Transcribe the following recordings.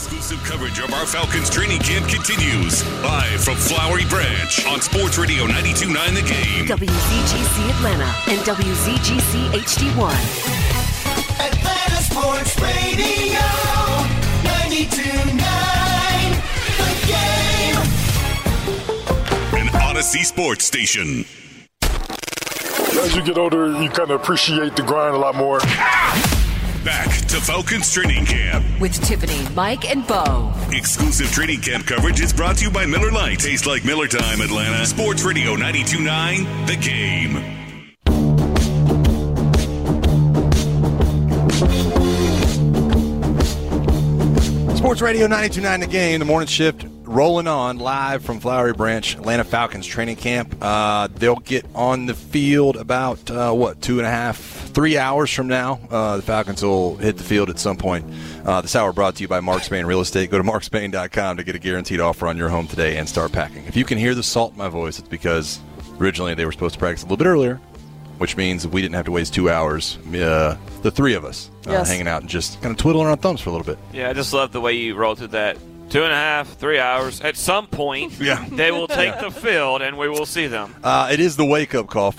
Exclusive coverage of our Falcons training camp continues live from Flowery Branch on Sports Radio 92.9 The Game. WZGC Atlanta and WZGC HD1. Atlanta Sports Radio 92.9 The Game. An Odyssey Sports Station. As you get older, you kind of appreciate the grind a lot more. Back to Falcons training camp With Tiffany, Mike, and Bo. Exclusive training camp coverage is brought to you by Miller Lite. Tastes like Miller time, Atlanta. Sports Radio 92.9 The Game. Sports Radio 92.9 The Game, the morning shift rolling on live from Flowery Branch, Atlanta Falcons training camp. They'll get on the field about, 3 hours from now. The Falcons will hit the field at some point. This hour brought to you by Mark Spain Real Estate. Go to markspain.com to get a guaranteed offer on your home today and start packing. If you can hear the salt in my voice, it's because originally they were supposed to practice a little bit earlier, which means we didn't have to waste 2 hours, the three of us, hanging out and just kind of twiddling our thumbs for a little bit. Yeah, I just love the way you roll through that. 2.5, 3 hours. At some point, they will take the field, and we will see them. It is the wake-up call,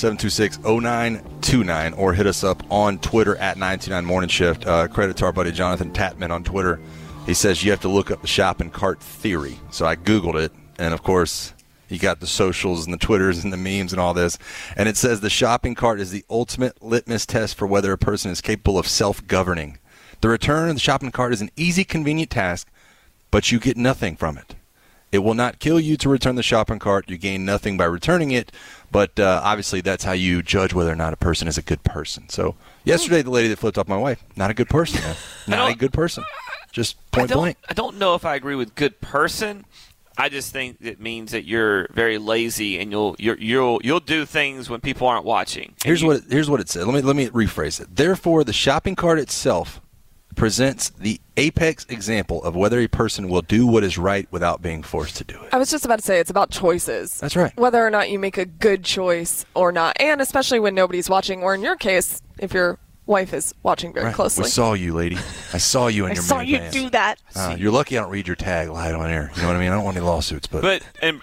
404-726-0929, or hit us up on Twitter at 929 Morning Shift. Credit to our buddy Jonathan Tatman on Twitter. He says you have to look up the shopping cart theory. So I Googled it, and, of course, you got the socials and the Twitters and the memes and all this. And it says the shopping cart is the ultimate litmus test for whether a person is capable of self-governing. The return of the shopping cart is an easy, convenient task, but you get nothing from it. It will not kill you to return the shopping cart. You gain nothing by returning it, but obviously that's how you judge whether or not a person is a good person. So yesterday, the lady that flipped off my wife, not a good person, man. Not a good person. Just point blank. I don't know if I agree with good person. I just think it means that you're very lazy and you'll do things when people aren't watching. Here's what it said. Let me rephrase it. Therefore, the shopping cart itself presents the apex example of whether a person will do what is right without being forced to do it. I was just about to say it's about choices. That's right. Whether or not you make a good choice or not, and especially when nobody's watching, or in your case, if your wife is watching very closely. We saw you, lady. I saw you in your saw you minivans. do that. You're lucky I don't read your tag live on air. You know what I mean? I don't want any lawsuits, but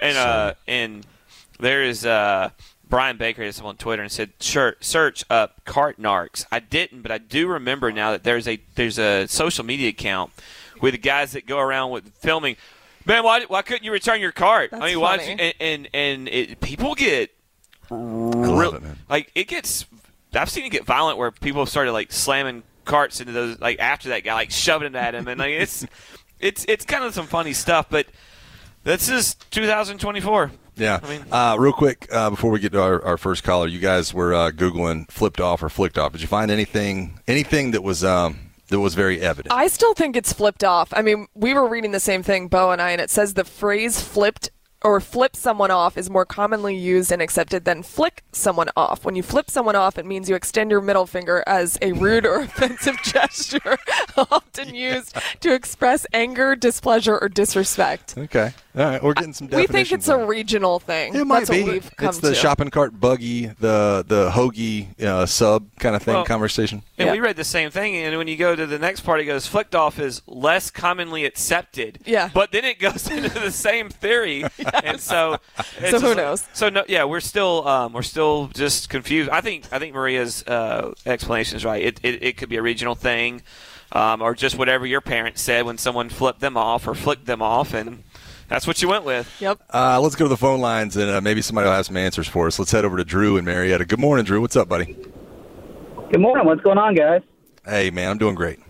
and there is Brian Baker has on Twitter and said search up cart narcs. I didn't, but I do remember now that there's a social media account with the guys that go around with filming. Man, why couldn't you return your cart? That's I mean, funny. People get I love it, man. like it gets. I've seen it get violent where people have started like slamming carts into those like after that guy, like shoving it at him, and like it's kind of some funny stuff. But this is 2024. Yeah. I mean, real quick, before we get to our first caller, you guys were Googling flipped off or flicked off. Did you find anything that was very evident? I still think it's flipped off. I mean, we were reading the same thing, Bo and I, and it says the phrase flipped or flip someone off is more commonly used and accepted than flick someone off. When you flip someone off, it means you extend your middle finger as a rude or offensive gesture, often used to express anger, displeasure, or disrespect. Okay. All right. We're getting some We definitions. think it's a regional thing. It might That's be. what we've come It's the to. shopping cart buggy, the hoagie sub kind of thing, conversation. And Yeah. we read the same thing, and when you go to the next part, it goes, flicked off is less commonly accepted. Yeah. But then it goes into the same theory, and so it's So who just knows? So no, yeah, we're still just confused. I think Maria's explanation is right. It could be a regional thing, or just whatever your parents said when someone flipped them off or flicked them off, and that's what you went with. Yep. Let's go to the phone lines, and maybe somebody will have some answers for us. Let's head over to Drew and Marietta. Good morning, Drew. What's up, buddy? Good morning. What's going on, guys? Hey, man, I'm doing great.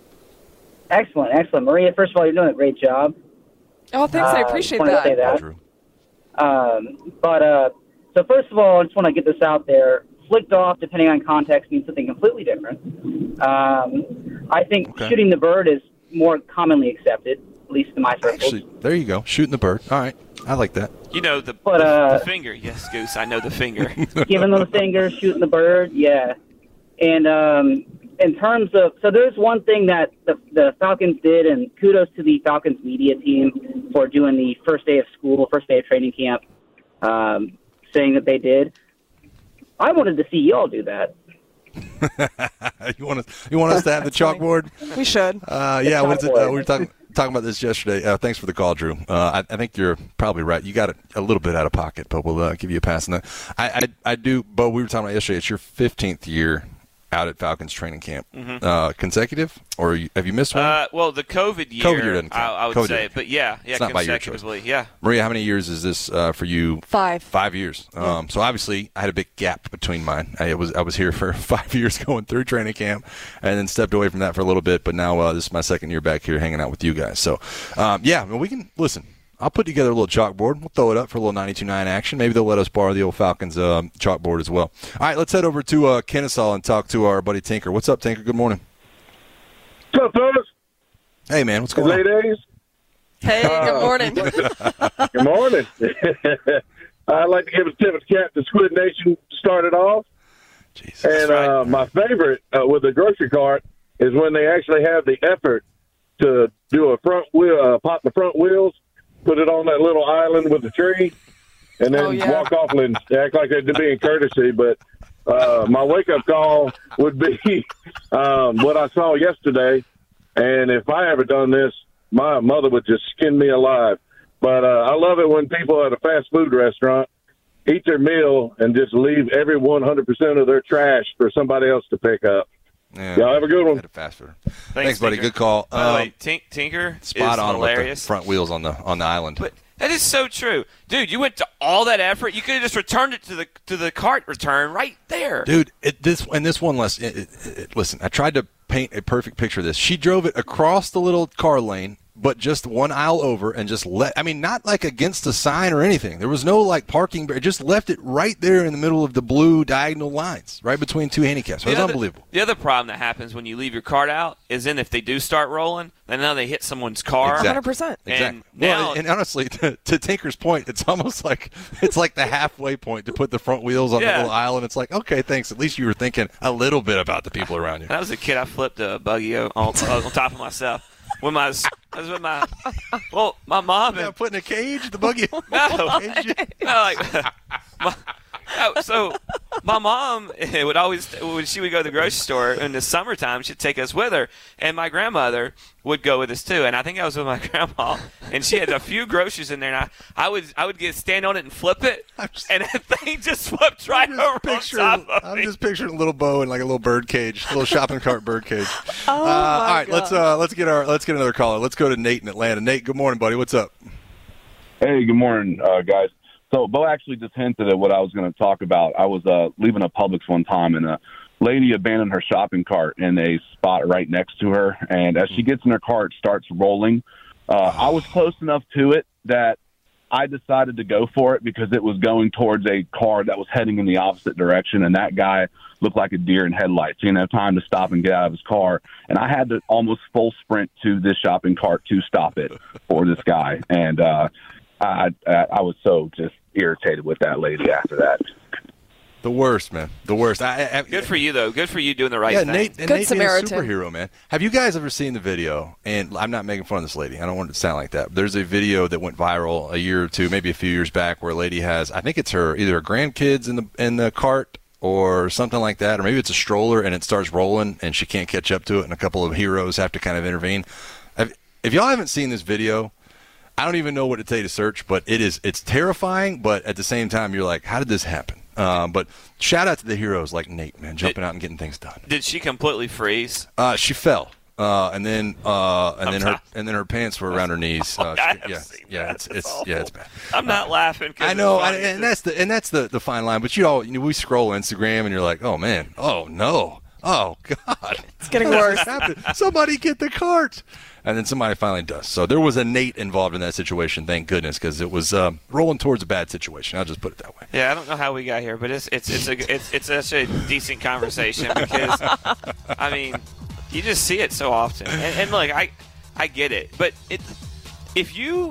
Excellent. Maria, first of all, you're doing a great job. Oh, thanks. I appreciate wanted to say that. that. Drew. So first of all, I just want to get this out there. Flicked off, depending on context, means something completely different. I think shooting the bird is more commonly accepted, at least in my circles. Actually, there you go. Shooting the bird. All right. I like that. You know the finger. Yes, Goose. I know the finger. Giving them the finger, shooting the bird, yeah. And in terms of, so there's one thing that the Falcons did, and kudos to the Falcons media team for doing the first day of school, first day of training camp, saying that they did. I wanted to see y'all do that. You want us to have the chalkboard? We should. Yeah. What is it? We were talking. talking about this yesterday. Thanks for the call, Drew. I think you're probably right. You got it a little bit out of pocket, but we'll give you a pass on that. I do, Bo, we were talking about yesterday. It's your 15th year out at Falcons training camp. Consecutive? Or have you missed one? Well, the COVID year, didn't count. I would COVID say. didn't But, yeah, It's not by your choice. consecutively. Yeah. Maria, how many years is this for you? 5. 5 years. So obviously, I had a big gap between mine. I was here for 5 years going through training camp, and then stepped away from that for a little bit. But now this is my second year back here, hanging out with you guys. So, we can listen. I'll put together a little chalkboard. We'll throw it up for a little 92.9 action. Maybe they'll let us borrow the old Falcons chalkboard as well. All right, let's head over to Kennesaw and talk to our buddy Tinker. What's up, Tinker? Good morning. What's up, fellas? Hey, man. What's going on? Ladies. Hey, good morning. Good morning. I'd like to give a tip of the cap to Squid Nation to start it off. Jesus. And my favorite with the grocery cart is when they actually have the effort to do a front wheel, pop the front wheels, put it on that little island with the tree, and then walk off and act like they're being courtesy. But my wake-up call would be what I saw yesterday. And if I ever done this, my mother would just skin me alive. But I love it when people at a fast food restaurant eat their meal and just leave every 100% of their trash for somebody else to pick up. Yeah. Y'all have a good one. Fast food. Thanks, buddy. Tinker. Good call. By the way, Tinker Spot is on hilarious. with the front wheels on the island. But that is so true, dude. You went to all that effort. You could have just returned it to the cart return right there, dude. This one less. Listen, I tried to paint a perfect picture of this. She drove it across the little car lane, but just one aisle over, and just not like against the sign or anything. There was no like parking. It just left it right there in the middle of the blue diagonal lines, right between two handicaps. It was unbelievable. The other problem that happens when you leave your cart out is then if they do start rolling, then now they hit someone's car. Exactly. 100%. And now, and honestly, to Tinker's point, it's almost like the halfway point to put the front wheels on the little aisle, and it's like, okay, thanks. At least you were thinking a little bit about the people around you. When I was a kid, I flipped a buggy on top of myself. When I was with my mom and putting a cage, the buggy. So my mom would always, when she would go to the grocery store in the summertime, she'd take us with her, and my grandmother would go with us too. And I think I was with my grandma, and she had a few groceries in there, and I would stand on it and flip it, and that thing just flipped right over on top of me. I'm just picturing a little bow in like a little bird cage, a little shopping cart bird cage. All right, let's get another caller. Let's go to Nate in Atlanta. Nate, good morning, buddy. What's up? Hey, good morning, guys. So Bo actually just hinted at what I was going to talk about. I was leaving a Publix one time, and a lady abandoned her shopping cart in a spot right next to her. And as she gets in her cart, starts rolling. I was close enough to it that I decided to go for it because it was going towards a car that was heading in the opposite direction, and that guy looked like a deer in headlights. He didn't have time to stop and get out of his car, and I had to almost full sprint to this shopping cart to stop it for this guy. And I was so just irritated with that lady after that. The worst, man. The worst. Good for you, though. Good for you doing the right thing. Nate, Good Nate Samaritan. being a superhero, man. Have you guys ever seen the video? And I'm not making fun of this lady. I don't want it to sound like that. But there's a video that went viral a year or two, maybe a few years back, where a lady has, I think it's either her grandkids in the cart or something like that, or maybe it's a stroller and it starts rolling and she can't catch up to it, and a couple of heroes have to kind of intervene. If y'all haven't seen this video, I don't even know what to tell you to search, but it's terrifying, but at the same time, you're like, how did this happen? But shout out to the heroes like Nate, man, jumping out and getting things done. Did she completely freeze? She fell, and then her pants were around her knees. It's bad. I'm not laughing. I know, and that's the fine line. But we scroll Instagram, and you're like, oh man, oh no, oh god, it's getting worse. Somebody get the cart. And then somebody finally does. So there was a Nate involved in that situation, thank goodness, because it was rolling towards a bad situation. I'll just put it that way. Yeah, I don't know how we got here, but it's such a decent conversation because, I mean, you just see it so often. And look, I get it, but if you're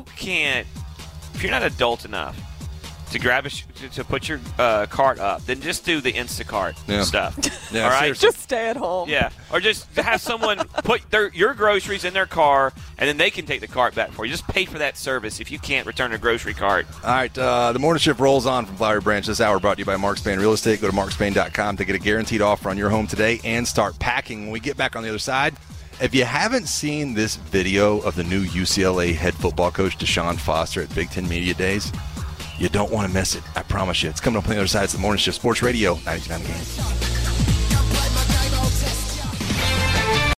not adult enough to grab to put your cart up, then just do the Instacart stuff. Yeah, all right, seriously. Just stay at home. Yeah, or just have someone put your groceries in their car, and then they can take the cart back for you. Just pay for that service if you can't return a grocery cart. All right, the morning shift rolls on from Flowery Branch. This hour brought to you by Mark Spain Real Estate. Go to markspain.com to get a guaranteed offer on your home today and start packing. When we get back on the other side, If you haven't seen this video of the new UCLA head football coach, Deshaun Foster, at Big Ten Media Days, you don't want to miss it. I promise you. It's coming up on the other side of the morning shift. Sports Radio 99 Game.